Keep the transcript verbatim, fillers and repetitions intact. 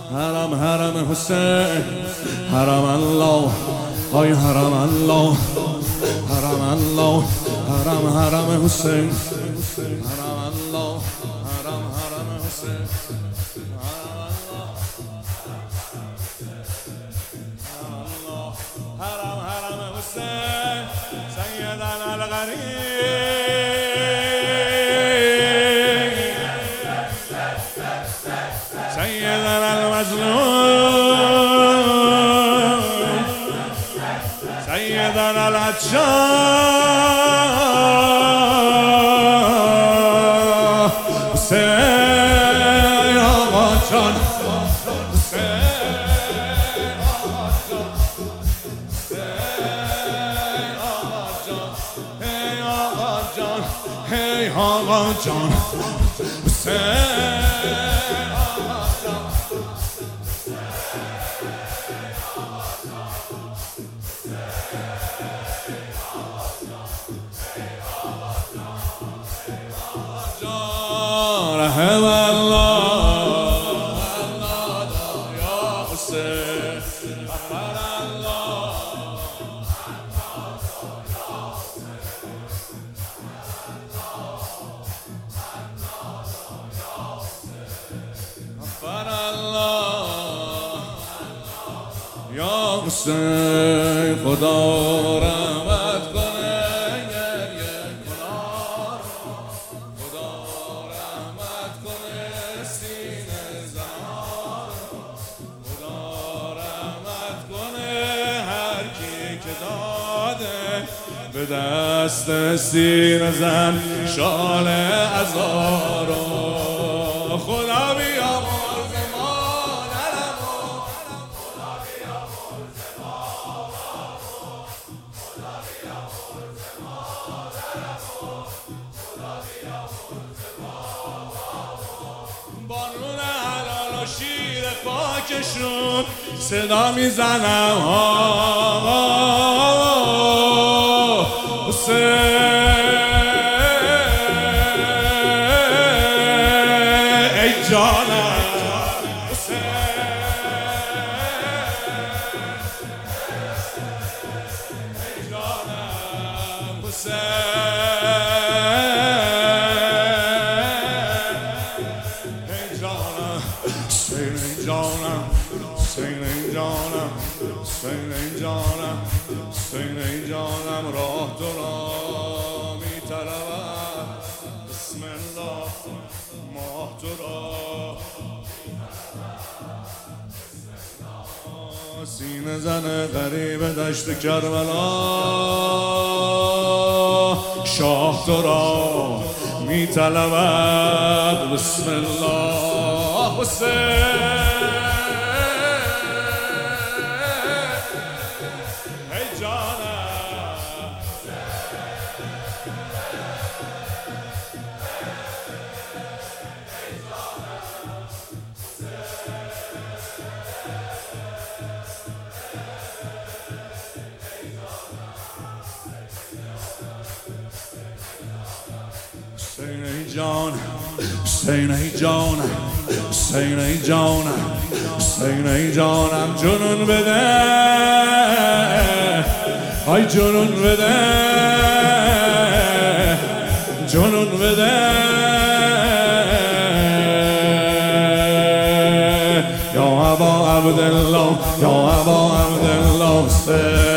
حرم حرم حسین حرم الله آی حرم الله حرم الله حرم حرم حسین حرم الله حرم حرم حسین حرم حرم حسین سیدنا الغریب سيدنا المظلوم سيدنا العطشان حسین آقا جان حسین آقا جان حسین آقا جان هی آقا جان حسین رحم الله یا حسین رحم الله رحم الله یا حسین خدا رحمت کنه به دست سینه زن شال عزارو خدا بیامرز مادرمو خدا بیامرز بابامو خدا بیامرز مادرمو خدا بیامرز بابامو بانون حلال و شیر پاکشون صدا میزنم آقا ای جانم ای جانم ای جانم حسین ای جانم حسین ای جانم حسین ای جانم حسین ای جانم راه تو را می طلبد بسم الله ماه تو را سینه زن غریب دشت کربلا شاه تو را می طلبد بسم الله حسین حسین ای جان حسین ای جانم حسین ای جانم حسین ای جانم جنون بده آی جنون بده جنون بده یا ابا عبدالله یا ابا عبدالله